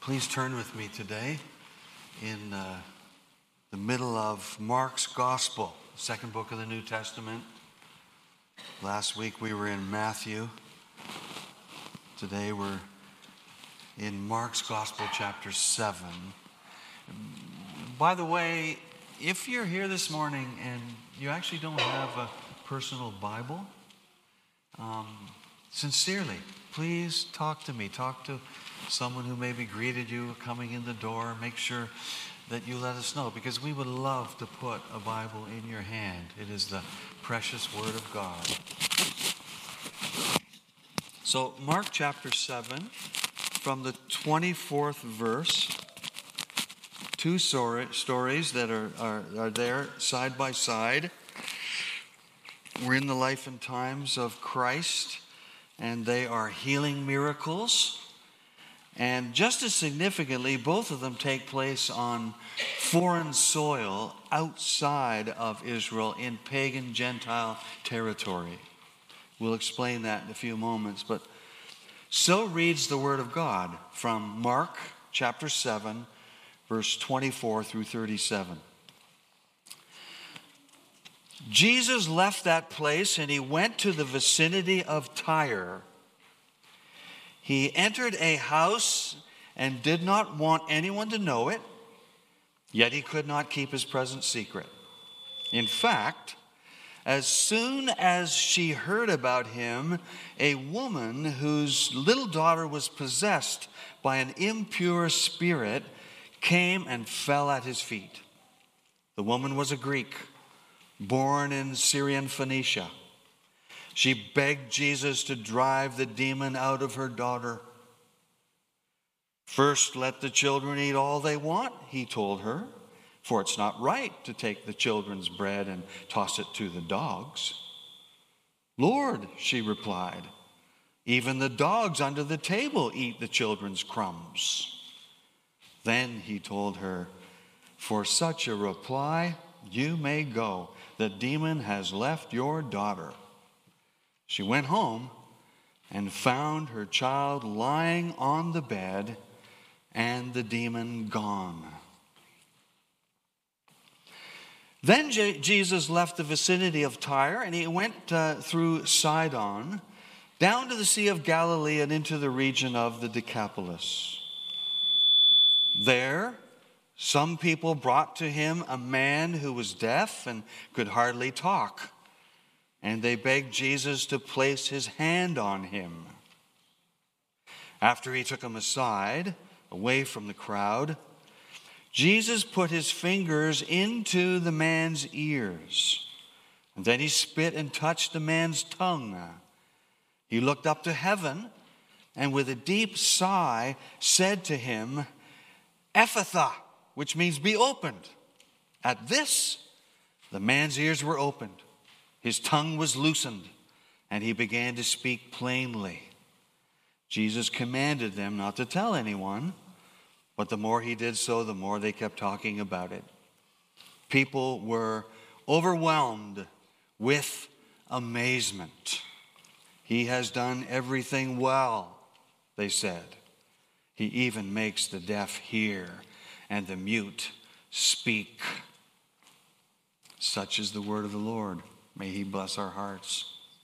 Please turn with me today in the middle of Mark's Gospel, the second book of the New Testament. Last week we were in Matthew. Today we're in Mark's Gospel, chapter 7. By the way, if you're here this morning and you actually don't have a personal Bible, sincerely, please talk to me. Talk to someone who maybe greeted you coming in the door. Make sure that you let us know, because we would love to put a Bible in your hand. It is the precious Word of God. So, Mark chapter 7, from the 24th verse, two stories that are there side by side. We're in the life and times of Christ, and they are healing miracles. And just as significantly, both of them take place on foreign soil outside of Israel in pagan Gentile territory. We'll explain that in a few moments. But so reads the Word of God from Mark chapter 7, verse 24 through 37. Jesus left that place and he went to the vicinity of Tyre. He entered a house and did not want anyone to know it, yet he could not keep his presence secret. In fact, as soon as she heard about him, a woman whose little daughter was possessed by an impure spirit came and fell at his feet. The woman was a Greek, born in Syrian Phoenicia. She begged Jesus to drive the demon out of her daughter. "First, let the children eat all they want," he told her, "for it's not right to take the children's bread and toss it to the dogs." "Lord," she replied, "even the dogs under the table eat the children's crumbs." Then he told her, "For such a reply, you may go. The demon has left your daughter." She went home and found her child lying on the bed and the demon gone. Then Jesus left the vicinity of Tyre and he went through Sidon, down to the Sea of Galilee and into the region of the Decapolis. There, some people brought to him a man who was deaf and could hardly talk, and they begged Jesus to place his hand on him. After he took him aside, away from the crowd, Jesus put his fingers into the man's ears, and then he spit and touched the man's tongue. He looked up to heaven, and with a deep sigh said to him, "Ephphatha," which means be opened. At this, the man's ears were opened. His tongue was loosened, and he began to speak plainly. Jesus commanded them not to tell anyone, but the more he did so, the more they kept talking about it. People were overwhelmed with amazement. "He has done everything well," they said. "He even makes the deaf hear and the mute speak." Such is the word of the Lord. May he bless our hearts.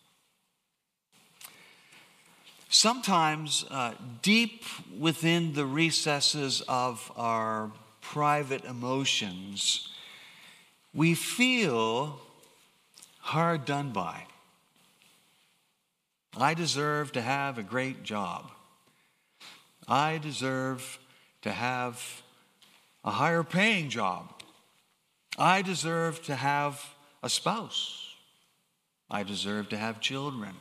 Sometimes deep within the recesses of our private emotions, we feel hard done by. I deserve to have a great job. I deserve to have a higher paying job. I deserve to have a spouse. I deserve to have children.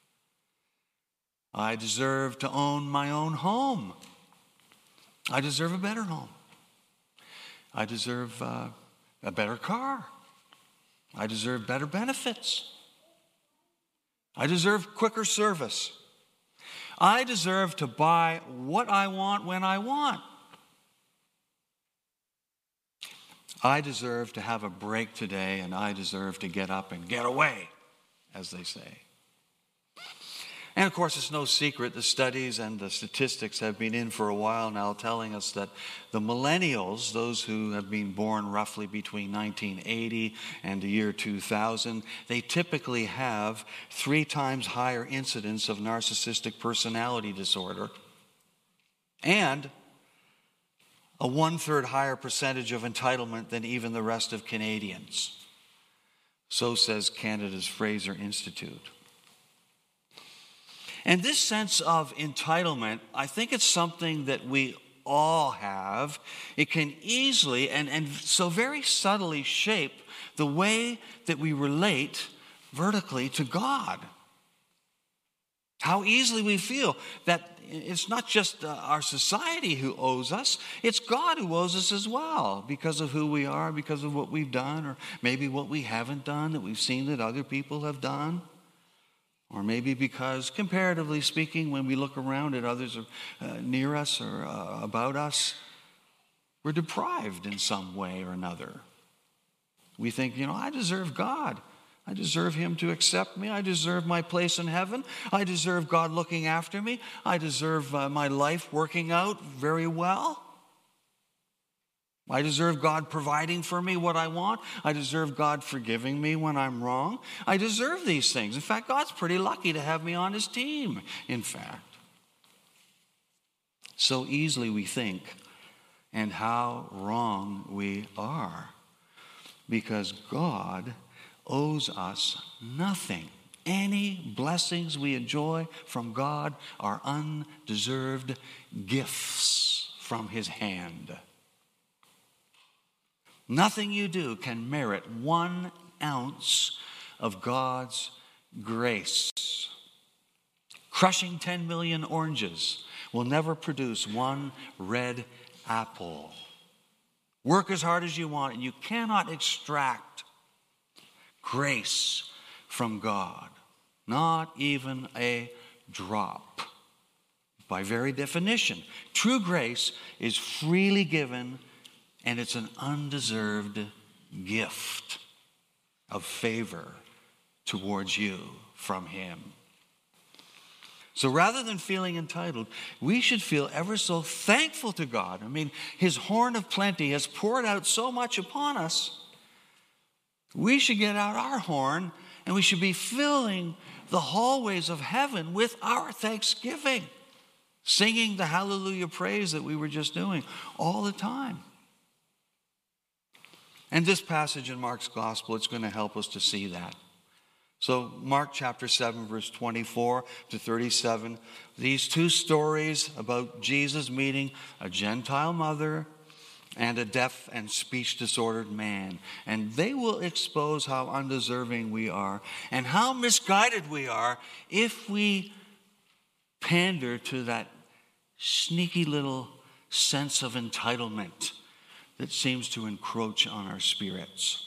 I deserve to own my own home. I deserve a better home. I deserve a better car. I deserve better benefits. I deserve quicker service. I deserve to buy what I want when I want. I deserve to have a break today, and I deserve to get up and get away, as they say. And of course, it's no secret, the studies and the statistics have been in for a while now telling us that the millennials, those who have been born roughly between 1980 and the year 2000, they typically have 3 times higher incidence of narcissistic personality disorder and a 1/3 higher percentage of entitlement than even the rest of Canadians. So says Canada's Fraser Institute. And this sense of entitlement, I think it's something that we all have. It can easily and so very subtly shape the way that we relate vertically to God. How easily we feel that it's not just our society who owes us, it's God who owes us as well because of who we are, because of what we've done, or maybe what we haven't done that we've seen that other people have done. Or maybe because, comparatively speaking, when we look around at others near us or about us, we're deprived in some way or another. We think, I deserve God. I deserve Him to accept me. I deserve my place in heaven. I deserve God looking after me. I deserve my life working out very well. I deserve God providing for me what I want. I deserve God forgiving me when I'm wrong. I deserve these things. In fact, God's pretty lucky to have me on His team, in fact. So easily we think, and how wrong we are, because God owes us nothing. Any blessings we enjoy from God are undeserved gifts from His hand. Nothing you do can merit 1 ounce of God's grace. Crushing 10 million oranges will never produce 1 red apple. Work as hard as you want, and you cannot extract grace from God. Not even a drop. By very definition, true grace is freely given, and it's an undeserved gift of favor towards you from Him. So rather than feeling entitled, we should feel ever so thankful to God. His horn of plenty has poured out so much upon us. We should get out our horn and we should be filling the hallways of heaven with our thanksgiving, singing the hallelujah praise that we were just doing all the time. And this passage in Mark's gospel, it's going to help us to see that. So Mark chapter 7, verse 24 to 37, these 2 stories about Jesus meeting a Gentile mother and a deaf and speech disordered man. And they will expose how undeserving we are and how misguided we are if we pander to that sneaky little sense of entitlement that seems to encroach on our spirits.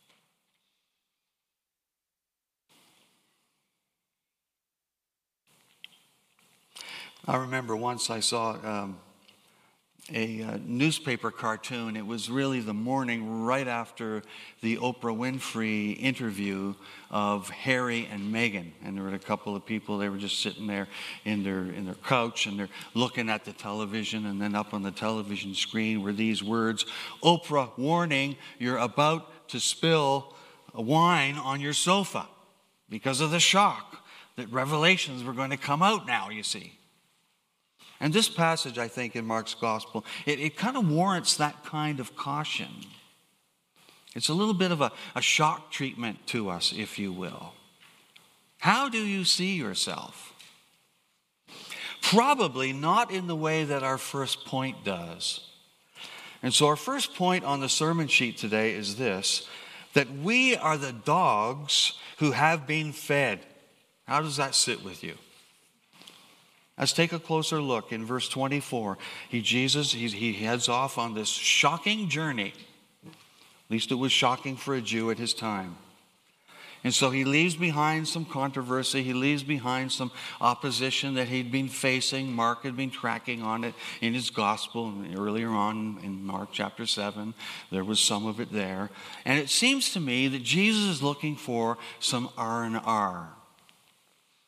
I remember once I saw a newspaper cartoon. It was really the morning right after the Oprah Winfrey interview of Harry and Meghan. And there were a couple of people, they were just sitting there in their couch and they're looking at the television, and then up on the television screen were these words, "Oprah warning, you're about to spill wine on your sofa," because of the shock that revelations were going to come out now, you see. And this passage, I think, in Mark's gospel, it kind of warrants that kind of caution. It's a little bit of a shock treatment to us, if you will. How do you see yourself? Probably not in the way that our first point does. And so our first point on the sermon sheet today is this, that we are the dogs who have been fed. How does that sit with you? Let's take a closer look in verse 24. He heads off on this shocking journey. At least it was shocking for a Jew at his time. And so he leaves behind some controversy. He leaves behind some opposition that he'd been facing. Mark had been tracking on it in his gospel. And earlier on in Mark chapter 7, there was some of it there. And it seems to me that Jesus is looking for some R&R.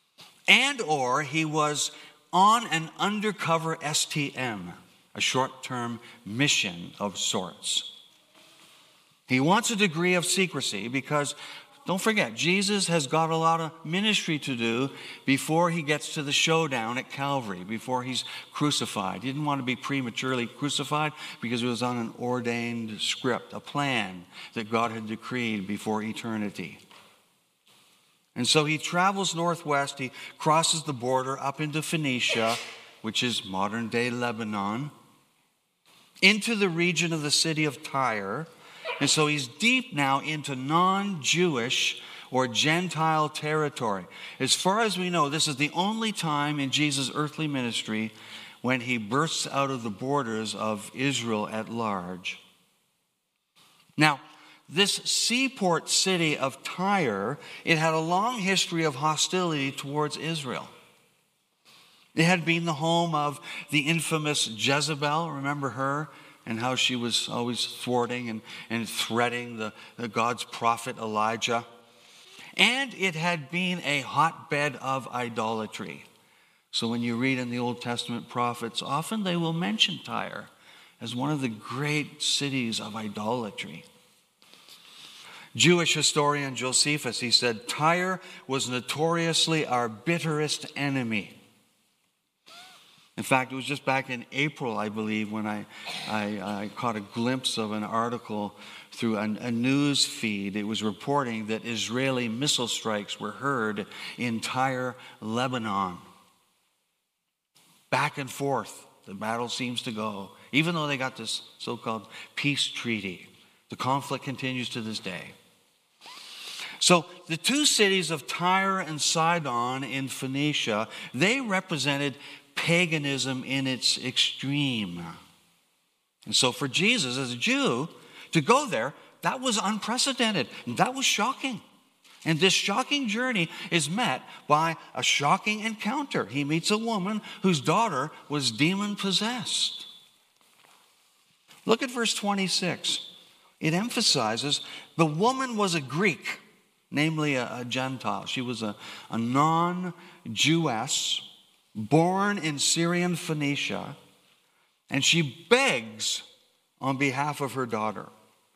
and or he was on an undercover STM, a short-term mission of sorts. He wants a degree of secrecy because, don't forget, Jesus has got a lot of ministry to do before he gets to the showdown at Calvary, before he's crucified. He didn't want to be prematurely crucified because it was on an ordained script, a plan that God had decreed before eternity. And so he travels northwest. He crosses the border up into Phoenicia, which is modern-day Lebanon, into the region of the city of Tyre. And so he's deep now into non-Jewish or Gentile territory. As far as we know, this is the only time in Jesus' earthly ministry when he bursts out of the borders of Israel at large. Now, this seaport city of Tyre, it had a long history of hostility towards Israel. It had been the home of the infamous Jezebel, remember her? And how she was always thwarting and threatening the God's prophet Elijah. And it had been a hotbed of idolatry. So when you read in the Old Testament prophets, often they will mention Tyre as one of the great cities of idolatry. Jewish historian Josephus, he said, Tyre was notoriously our bitterest enemy. In fact, it was just back in April, I believe, when I caught a glimpse of an article through a news feed. It was reporting that Israeli missile strikes were heard in Tyre, Lebanon. Back and forth, the battle seems to go. Even though they got this so-called peace treaty, the conflict continues to this day. So the two cities of Tyre and Sidon in Phoenicia, they represented paganism in its extreme. And so for Jesus as a Jew to go there, that was unprecedented. That was shocking. And this shocking journey is met by a shocking encounter. He meets a woman whose daughter was demon-possessed. Look at verse 26. It emphasizes the woman was a Greek, namely a Gentile. She was a non-Jewess, born in Syrian Phoenicia, and she begs on behalf of her daughter.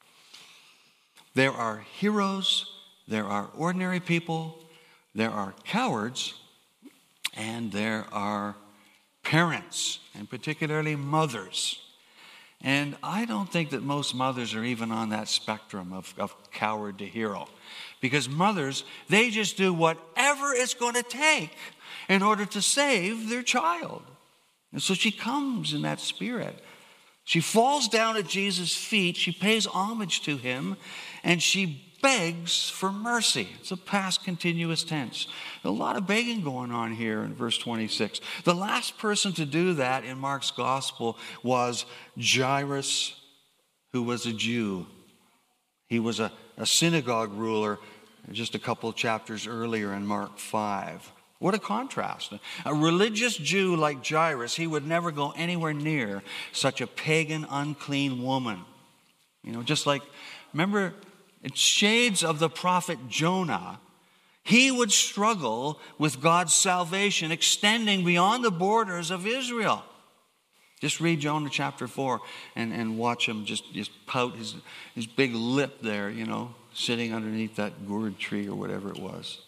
There are heroes, there are ordinary people, there are cowards, and there are parents, and particularly mothers. And I don't think that most mothers are even on that spectrum of coward to hero. Because mothers, they just do whatever it's going to take in order to save their child. And so she comes in that spirit. She falls down at Jesus' feet, she pays homage to him, and she begs for mercy. It's a past continuous tense. A lot of begging going on here in verse 26. The last person to do that in Mark's gospel was Jairus, who was a Jew. He was a synagogue ruler just a couple of chapters earlier in Mark 5. What a contrast. A religious Jew like Jairus, he would never go anywhere near such a pagan, unclean woman. You know, just like, remember, it's shades of the prophet Jonah. He would struggle with God's salvation extending beyond the borders of Israel. Just read Jonah chapter 4 and watch him just pout his big lip there, you know, sitting underneath that gourd tree or whatever it was.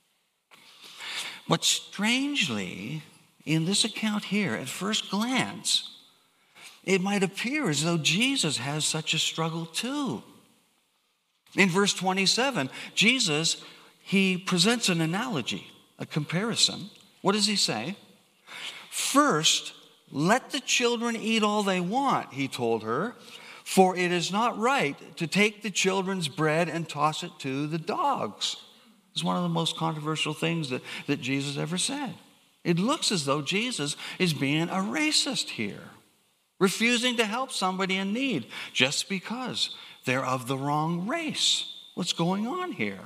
But strangely, in this account here, at first glance, it might appear as though Jesus has such a struggle too. In verse 27, Jesus, he presents an analogy, a comparison. What does he say? First, let the children eat all they want, he told her, for it is not right to take the children's bread and toss it to the dogs. It's one of the most controversial things that Jesus ever said. It looks as though Jesus is being a racist here, refusing to help somebody in need just because they're of the wrong race. What's going on here?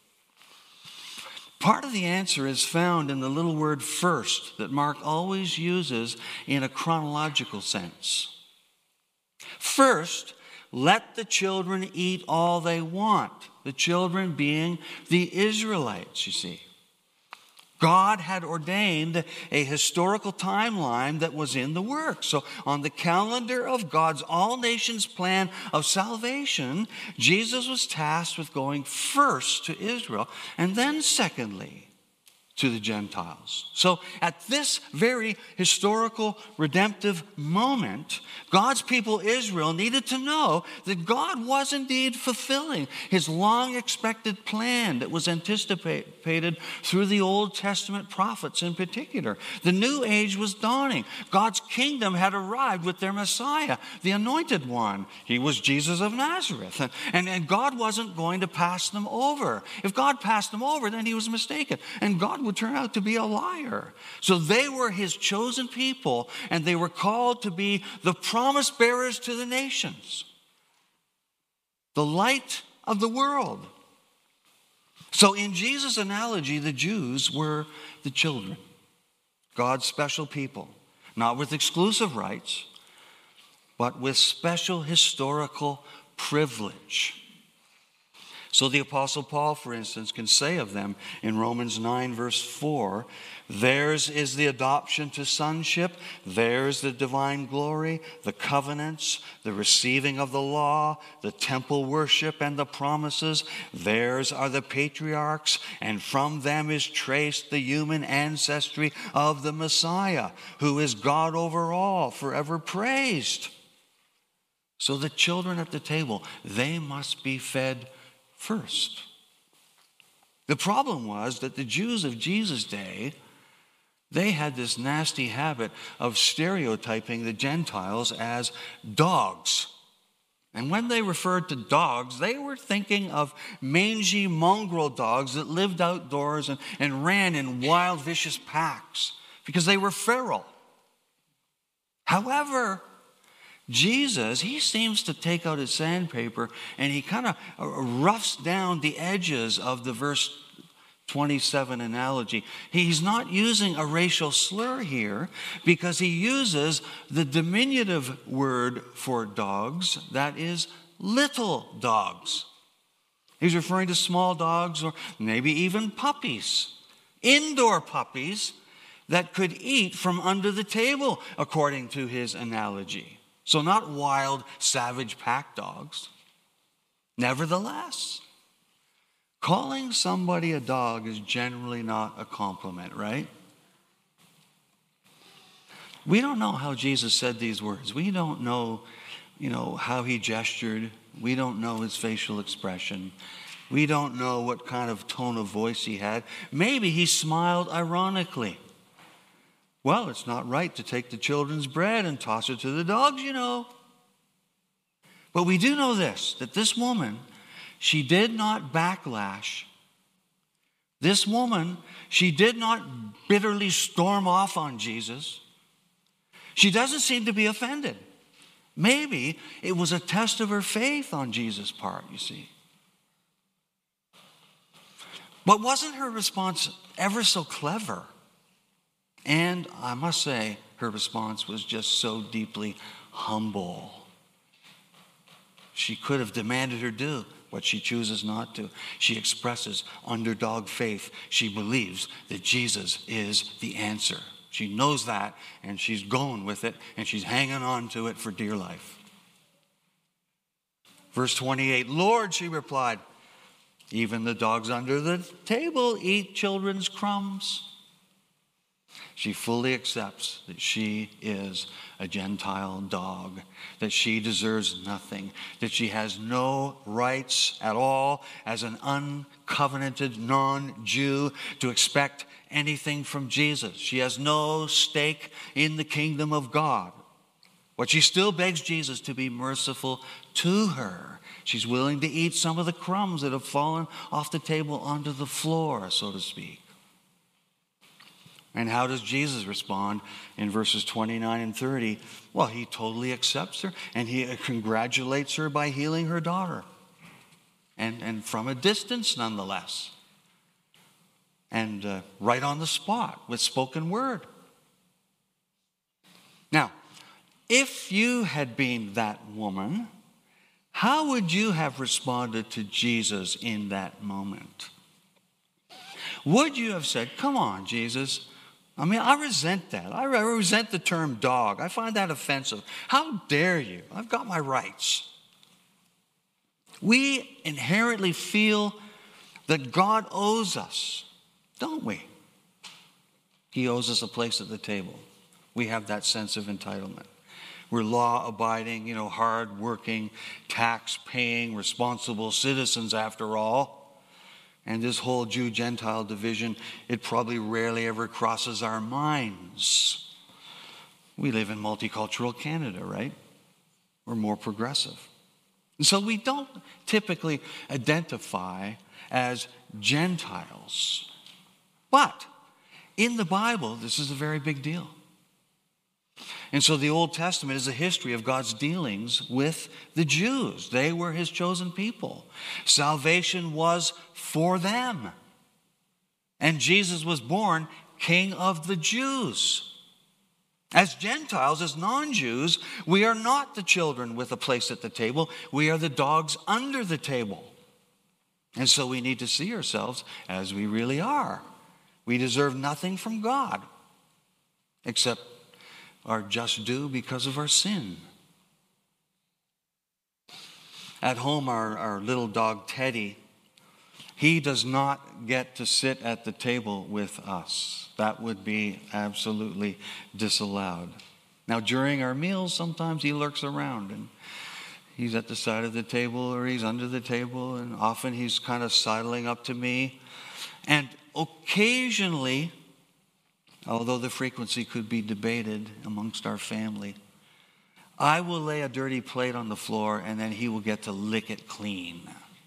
Part of the answer is found in the little word first that Mark always uses in a chronological sense. First, let the children eat all they want. The children being the Israelites, you see. God had ordained a historical timeline that was in the works. So on the calendar of God's all nations plan of salvation, Jesus was tasked with going first to Israel and then secondly to the Gentiles. So at this very historical redemptive moment, God's people Israel needed to know that God was indeed fulfilling his long-expected plan that was anticipated through the Old Testament prophets in particular. The new age was dawning. God's kingdom had arrived with their Messiah, the Anointed One. He was Jesus of Nazareth. And God wasn't going to pass them over. If God passed them over, then he was mistaken. And God would turn out to be a liar. So they were his chosen people, and they were called to be the promise bearers to the nations, the light of the world. So in Jesus' analogy, the Jews were the children, God's special people, not with exclusive rights, but with special historical privilege. So the Apostle Paul, for instance, can say of them in Romans 9, verse 4, theirs is the adoption to sonship, theirs the divine glory, the covenants, the receiving of the law, the temple worship and the promises. Theirs are the patriarchs, and from them is traced the human ancestry of the Messiah, who is God over all, forever praised. So the children at the table, they must be fed first. The problem was that the Jews of Jesus' day, they had this nasty habit of stereotyping the Gentiles as dogs. And when they referred to dogs, they were thinking of mangy mongrel dogs that lived outdoors and ran in wild, vicious packs because they were feral. However, Jesus, he seems to take out his sandpaper and he kind of roughs down the edges of the verse 27 analogy. He's not using a racial slur here because he uses the diminutive word for dogs, that is little dogs. He's referring to small dogs or maybe even puppies, indoor puppies that could eat from under the table, according to his analogy. So not wild, savage pack dogs. Nevertheless, calling somebody a dog is generally not a compliment, right? We don't know how Jesus said these words. We don't know, how he gestured. We don't know his facial expression. We don't know what kind of tone of voice he had. Maybe he smiled ironically. Well, it's not right to take the children's bread and toss it to the dogs, But we do know this, that this woman, she did not backlash. This woman, she did not bitterly storm off on Jesus. She doesn't seem to be offended. Maybe it was a test of her faith on Jesus' part, you see. But wasn't her response ever so clever? And I must say, her response was just so deeply humble. She could have demanded her due, but she chooses not to. She expresses underdog faith. She believes that Jesus is the answer. She knows that, and she's going with it, and she's hanging on to it for dear life. Verse 28, Lord, she replied, even the dogs under the table eat children's crumbs. She fully accepts that she is a Gentile dog, that she deserves nothing, that she has no rights at all as an uncovenanted non-Jew to expect anything from Jesus. She has no stake in the kingdom of God. But she still begs Jesus to be merciful to her. She's willing to eat some of the crumbs that have fallen off the table onto the floor, so to speak. And how does Jesus respond in verses 29 and 30? Well, he totally accepts her and he congratulates her by healing her daughter. And from a distance, nonetheless. And right on the spot with spoken word. Now, if you had been that woman, how would you have responded to Jesus in that moment? Would you have said, come on, Jesus? I mean, I resent that. I resent the term dog. I find that offensive. How dare you? I've got my rights. We inherently feel that God owes us, don't we? He owes us a place at the table. We have that sense of entitlement. We're law-abiding, hard-working, tax-paying, responsible citizens after all. And this whole Jew-Gentile division, it probably rarely ever crosses our minds. We live in multicultural Canada, right? We're more progressive. And so we don't typically identify as Gentiles. But in the Bible, this is a very big deal. And so the Old Testament is a history of God's dealings with the Jews. They were his chosen people. Salvation was for them. And Jesus was born King of the Jews. As Gentiles, as non-Jews, we are not the children with a place at the table. We are the dogs under the table. And so we need to see ourselves as we really are. We deserve nothing from God except our just due because of our sin. At home, our little dog Teddy, he does not get to sit at the table with us. That would be absolutely disallowed. Now, during our meals, sometimes he lurks around and he's at the side of the table or he's under the table, and often he's kind of sidling up to me. And occasionally, although the frequency could be debated amongst our family, I will lay a dirty plate on the floor and then he will get to lick it clean.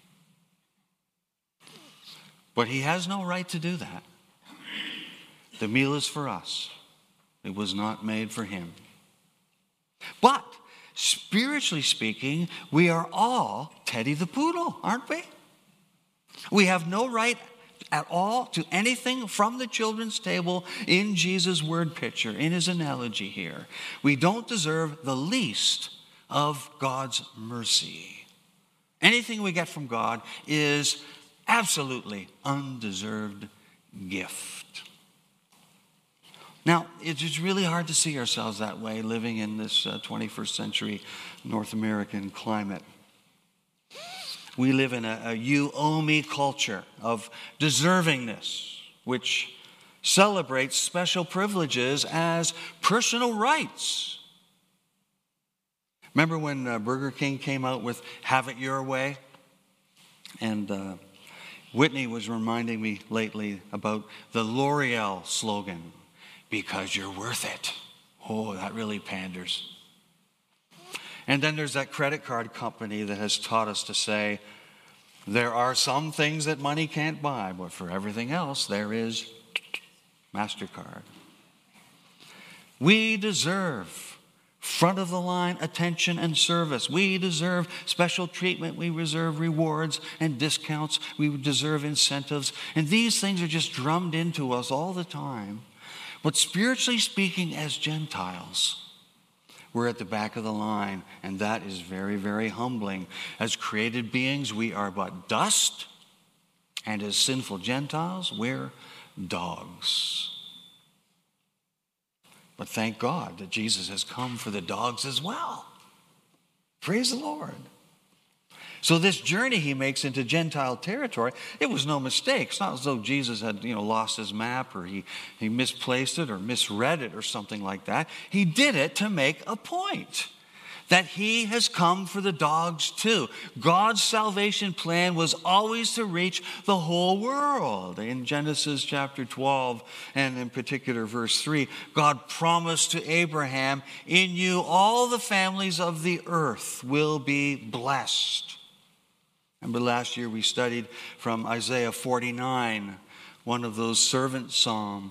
But he has no right to do that. The meal is for us. It was not made for him. But spiritually speaking, we are all Teddy the Poodle, aren't we? We have no right at all to anything from the children's table in Jesus' word picture, in his analogy here. We don't deserve the least of God's mercy. Anything we get from God is absolutely undeserved gift. Now, it's really hard to see ourselves that way living in this 21st century North American climate. We live in a you owe me culture of deservingness, which celebrates special privileges as personal rights. Remember when Burger King came out with Have It Your Way? And Whitney was reminding me lately about the L'Oreal slogan, because you're worth it. Oh, that really panders. And then there's that credit card company that has taught us to say, there are some things that money can't buy, but for everything else, there is MasterCard. We deserve front of the line attention and service. We deserve special treatment. We deserve rewards and discounts. We deserve incentives. And these things are just drummed into us all the time. But spiritually speaking, as Gentiles, we're at the back of the line, and that is very, very humbling. As created beings, we are but dust, and as sinful Gentiles, we're dogs. But thank God that Jesus has come for the dogs as well. Praise the Lord. So this journey he makes into Gentile territory, it was no mistake. It's not as though Jesus had, lost his map or he misplaced it or misread it or something like that. He did it to make a point that he has come for the dogs too. God's salvation plan was always to reach the whole world. In Genesis chapter 12 and in particular verse 3, God promised to Abraham, in you all the families of the earth will be blessed. Remember last year we studied from Isaiah 49, one of those servant psalm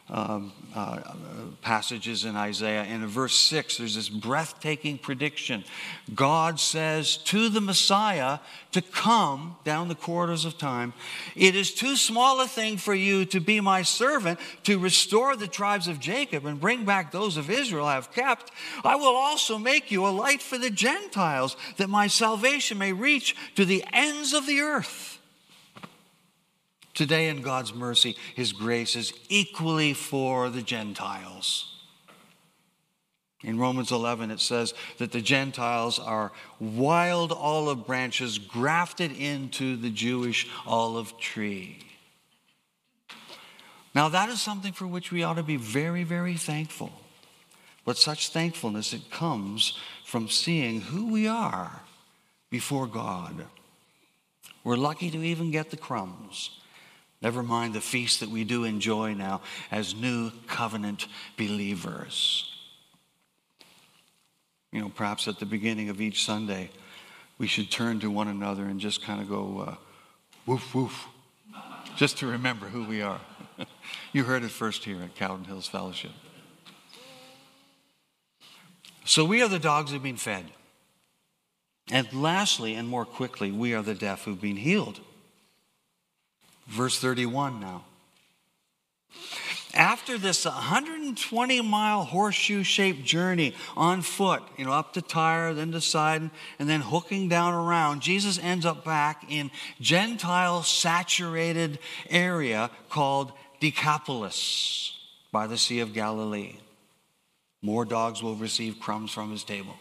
passages in Isaiah. And in verse 6, there's this breathtaking prediction. God says to the Messiah to come down the corridors of time, it is too small a thing for you to be my servant, to restore the tribes of Jacob and bring back those of Israel I have kept. I will also make you a light for the Gentiles, that my salvation may reach to the ends of the earth. Today in God's mercy, his grace is equally for the Gentiles. In Romans 11, it says that the Gentiles are wild olive branches grafted into the Jewish olive tree. Now, that is something for which we ought to be very, very thankful. But such thankfulness, it comes from seeing who we are before God. We're lucky to even get the crumbs. Never mind the feast that we do enjoy now as new covenant believers. You know, perhaps at the beginning of each Sunday, we should turn to one another and just kind of go, woof, woof, just to remember who we are. You heard it first here at Cowden Hills Fellowship. So we are the dogs who've been fed. And lastly, and more quickly, we are the deaf who've been healed. Verse 31 now. After this 120-mile horseshoe-shaped journey on foot, up to Tyre, then to Sidon, and then hooking down around, Jesus ends up back in Gentile-saturated area called Decapolis by the Sea of Galilee. More dogs will receive crumbs from his table.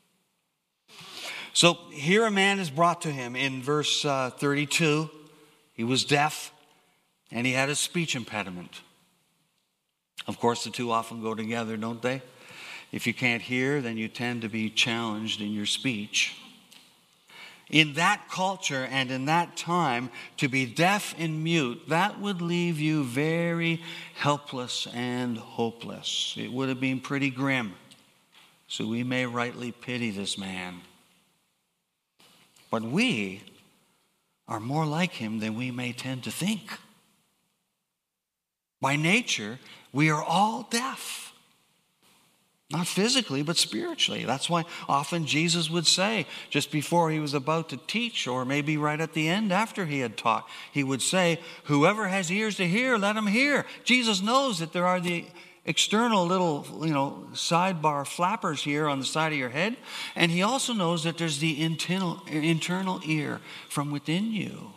So here a man is brought to him in verse 32. He was deaf and he had a speech impediment. Of course, the two often go together, don't they? If you can't hear, then you tend to be challenged in your speech. In that culture and in that time, to be deaf and mute, that would leave you very helpless and hopeless. It would have been pretty grim. So we may rightly pity this man. But we are more like him than we may tend to think. By nature, we are all deaf. Not physically, but spiritually. That's why often Jesus would say, just before he was about to teach, or maybe right at the end after he had taught, he would say, whoever has ears to hear, let him hear. Jesus knows that there are the external little, sidebar flappers here on the side of your head. And he also knows that there's the internal ear from within you.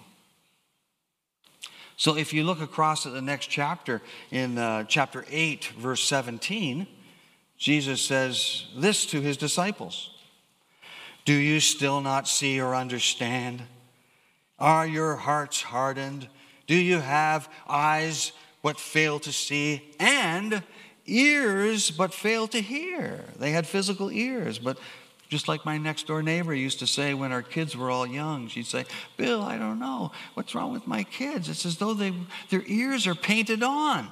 So if you look across at the next chapter, in chapter 8, verse 17, Jesus says this to his disciples. Do you still not see or understand? Are your hearts hardened? Do you have eyes but fail to see, and ears but fail to hear? They had physical ears, but just like my next door neighbor used to say when our kids were all young, she'd say, Bill, I don't know. What's wrong with my kids? It's as though their ears are painted on.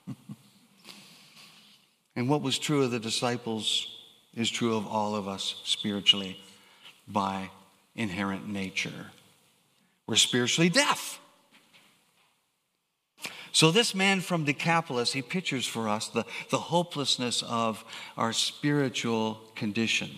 And what was true of the disciples is true of all of us spiritually by inherent nature. We're spiritually deaf. So this man from Decapolis, he pictures for us the hopelessness of our spiritual condition.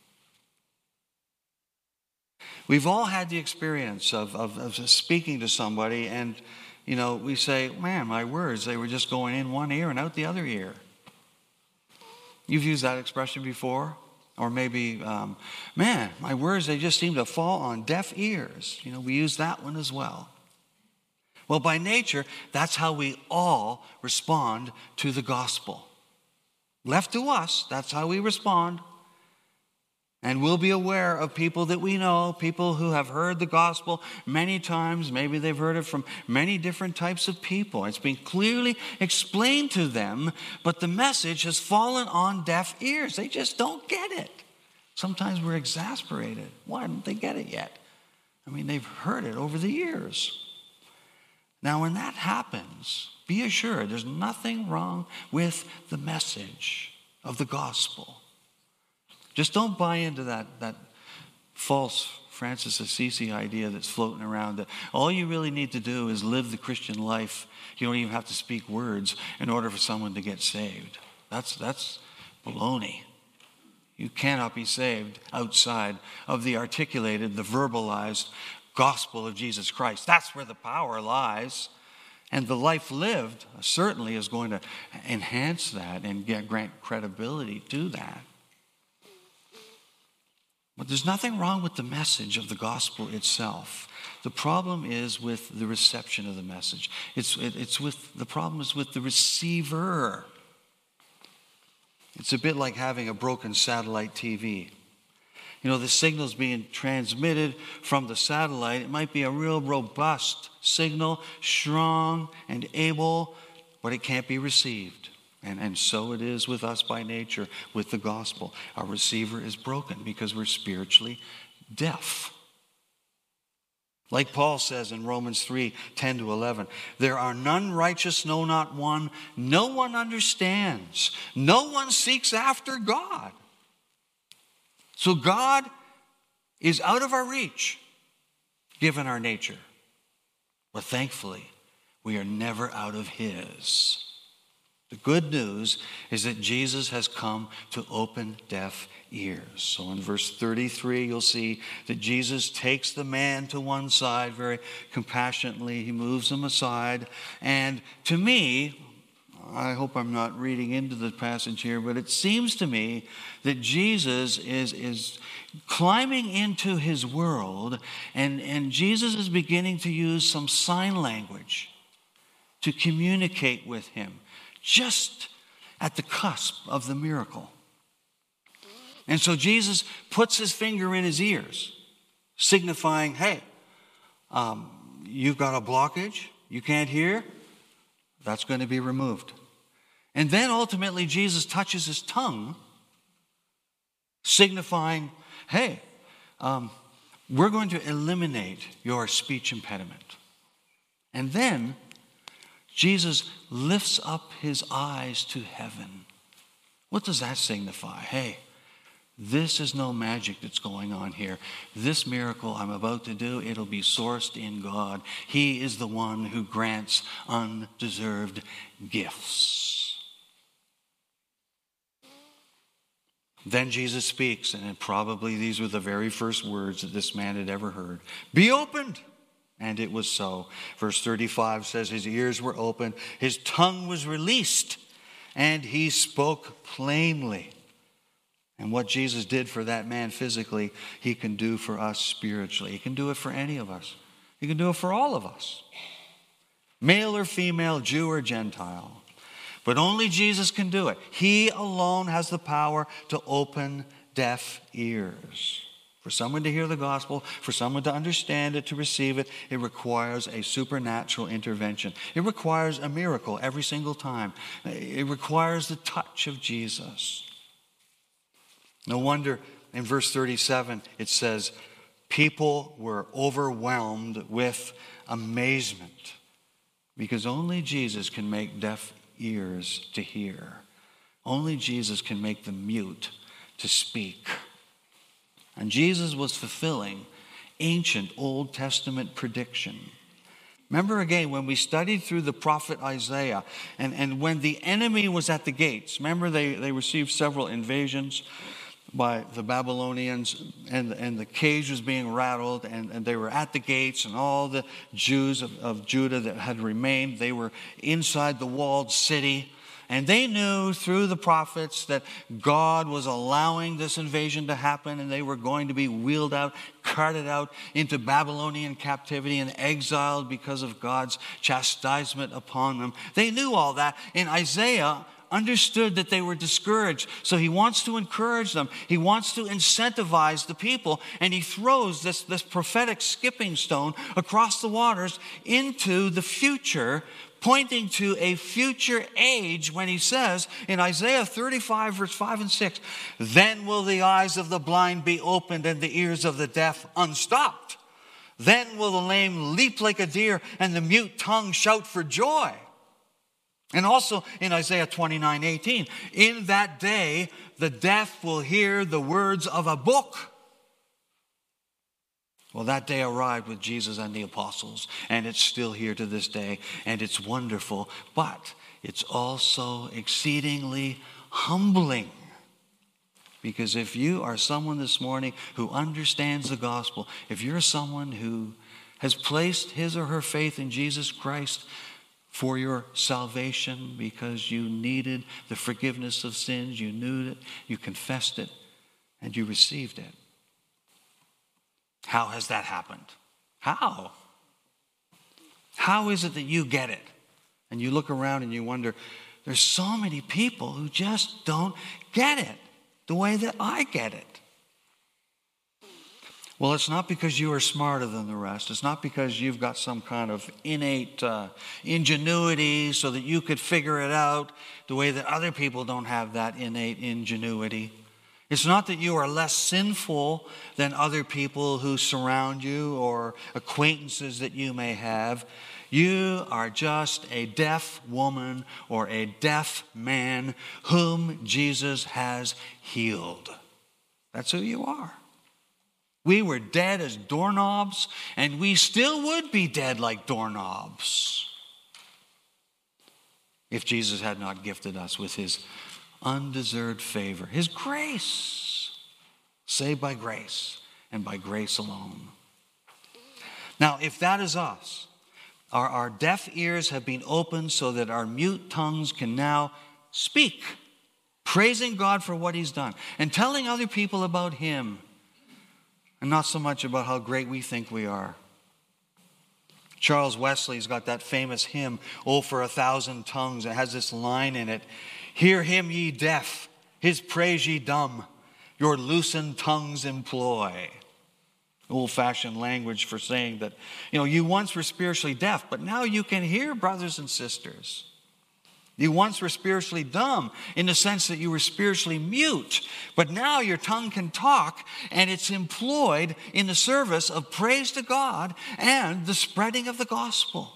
We've all had the experience of speaking to somebody and, we say, man, my words, they were just going in one ear and out the other ear. You've used that expression before? Or maybe, man, my words, they just seem to fall on deaf ears. We use that one as well. Well, by nature, that's how we all respond to the gospel. Left to us, that's how we respond. And we'll be aware of people that we know, people who have heard the gospel many times. Maybe they've heard it from many different types of people. It's been clearly explained to them, but the message has fallen on deaf ears. They just don't get it. Sometimes we're exasperated. Why didn't they get it yet? They've heard it over the years. Now, when that happens, be assured there's nothing wrong with the message of the gospel. Just don't buy into that false Francis Assisi idea that's floating around that all you really need to do is live the Christian life. You don't even have to speak words in order for someone to get saved. That's baloney. You cannot be saved outside of the articulated, the verbalized gospel of Jesus Christ. That's where the power lies. And the life lived certainly is going to enhance that and grant credibility to that. But there's nothing wrong with the message of the gospel itself. The problem is with the reception of the message. The problem is with the receiver. It's a bit like having a broken satellite TV. You know, the signal's being transmitted from the satellite. It might be a real robust signal, strong and able, but it can't be received. And so it is with us by nature, with the gospel. Our receiver is broken because we're spiritually deaf. Like Paul says in Romans 3:10-11, there are none righteous, no, not one. No one understands. No one seeks after God. So God is out of our reach, given our nature. But thankfully, we are never out of His. The good news is that Jesus has come to open deaf ears. So in verse 33, you'll see that Jesus takes the man to one side very compassionately. He moves him aside. And to me, I hope I'm not reading into the passage here, but it seems to me that Jesus is climbing into his world, and Jesus is beginning to use some sign language to communicate with him, just at the cusp of the miracle. And so Jesus puts his finger in his ears, signifying, hey, you've got a blockage, you can't hear, that's going to be removed. And then ultimately Jesus touches his tongue, signifying, hey, we're going to eliminate your speech impediment. And then Jesus lifts up his eyes to heaven. What does that signify? Hey, this is no magic that's going on here. This miracle I'm about to do, it'll be sourced in God. He is the one who grants undeserved gifts. Then Jesus speaks, and probably these were the very first words that this man had ever heard. Be opened! And it was so. Verse 35 says his ears were open, his tongue was released, and he spoke plainly. And what Jesus did for that man physically, he can do for us spiritually. He can do it for any of us. He can do it for all of us. Male or female, Jew or Gentile. But only Jesus can do it. He alone has the power to open deaf ears. For someone to hear the gospel, for someone to understand it, to receive it, it requires a supernatural intervention. It requires a miracle every single time. It requires the touch of Jesus. No wonder in verse 37 it says, people were overwhelmed with amazement because only Jesus can make deaf ears to hear. Only Jesus can make the mute to speak. And Jesus was fulfilling ancient Old Testament prediction. Remember again, when we studied through the prophet Isaiah, and when the enemy was at the gates, remember they received several invasions by the Babylonians, and the cage was being rattled, and they were at the gates, and all the Jews of Judah that had remained, they were inside the walled city. And they knew through the prophets that God was allowing this invasion to happen, and they were going to be wheeled out, carted out into Babylonian captivity and exiled because of God's chastisement upon them. They knew all that. And Isaiah understood that they were discouraged. So he wants to encourage them. He wants to incentivize the people. And he throws this prophetic skipping stone across the waters into the future, pointing to a future age when he says in Isaiah 35, verse 5 and 6, then will the eyes of the blind be opened and the ears of the deaf unstopped. Then will the lame leap like a deer and the mute tongue shout for joy. And also in Isaiah 29:18, in that day the deaf will hear the words of a book. Well, that day arrived with Jesus and the apostles, and it's still here to this day, and it's wonderful, but it's also exceedingly humbling. Because if you are someone this morning who understands the gospel, if you're someone who has placed his or her faith in Jesus Christ for your salvation because you needed the forgiveness of sins, you knew it, you confessed it, and you received it, How has that happened? How? How is it that you get it? And you look around and you wonder, there's so many people who just don't get it the way that I get it. Well, it's not because you are smarter than the rest. It's not because you've got some kind of innate ingenuity so that you could figure it out the way that other people don't have that innate ingenuity. It's not that you are less sinful than other people who surround you or acquaintances that you may have. You are just a deaf woman or a deaf man whom Jesus has healed. That's who you are. We were dead as doorknobs, and we still would be dead like doorknobs if Jesus had not gifted us with his undeserved favor, his grace, saved by grace and by grace alone. Now, if that is us, our deaf ears have been opened so that our mute tongues can now speak, praising God for what he's done and telling other people about him, and not so much about how great we think we are. Charles Wesley's got that famous hymn, "Oh, for 1,000 tongues." It has this line in it: "Hear him, ye deaf, his praise ye dumb, your loosened tongues employ." Old-fashioned language for saying that, you once were spiritually deaf, but now you can hear, brothers and sisters. You once were spiritually dumb in the sense that you were spiritually mute, but now your tongue can talk, and it's employed in the service of praise to God and the spreading of the gospel.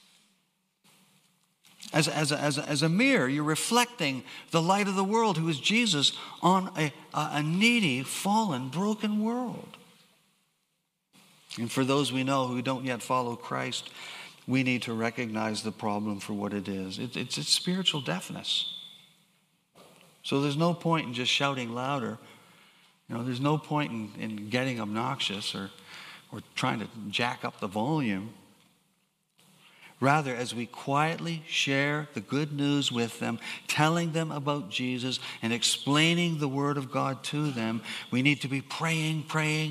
As a mirror, you're reflecting the light of the world, who is Jesus, on a needy, fallen, broken world. And for those we know who don't yet follow Christ, we need to recognize the problem for what it is. It's spiritual deafness. So there's no point in just shouting louder. There's no point in getting obnoxious or trying to jack up the volume. Rather, as we quietly share the good news with them, telling them about Jesus and explaining the Word of God to them, we need to be praying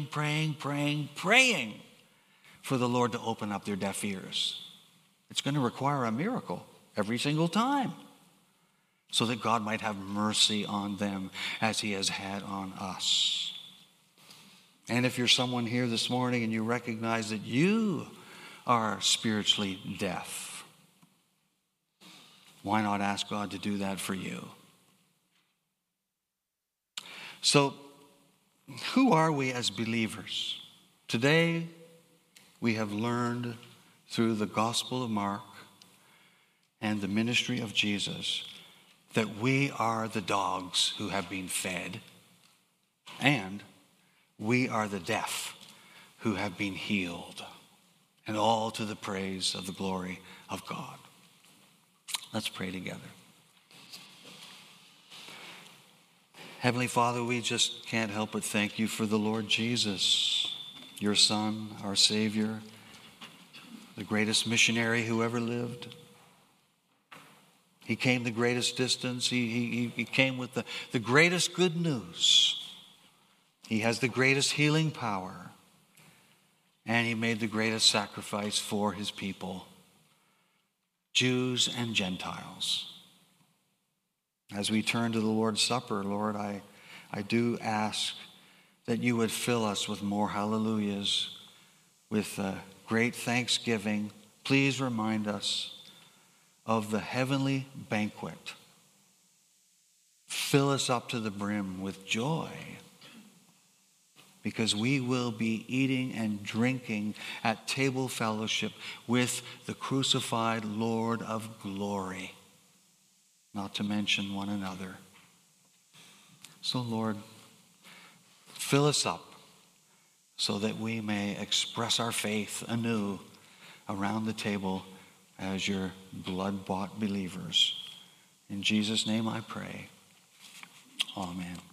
for the Lord to open up their deaf ears. It's going to require a miracle every single time, so that God might have mercy on them as he has had on us. And if you're someone here this morning and you recognize that you are spiritually deaf, why not ask God to do that for you? So, who are we as believers? Today, we have learned through the Gospel of Mark and the ministry of Jesus that we are the dogs who have been fed, and we are the deaf who have been healed, and all to the praise of the glory of God. Let's pray together. Heavenly Father, we just can't help but thank you for the Lord Jesus, your Son, our Savior, the greatest missionary who ever lived. He came the greatest distance. He came with the greatest good news. He has the greatest healing power. And he made the greatest sacrifice for his people, Jews and Gentiles. As we turn to the Lord's Supper, Lord, I do ask that you would fill us with more hallelujahs, with great thanksgiving. Please remind us of the heavenly banquet. Fill us up to the brim with joy, because we will be eating and drinking at table fellowship with the crucified Lord of glory, not to mention one another. So, Lord, fill us up so that we may express our faith anew around the table as your blood-bought believers. In Jesus' name I pray. Amen.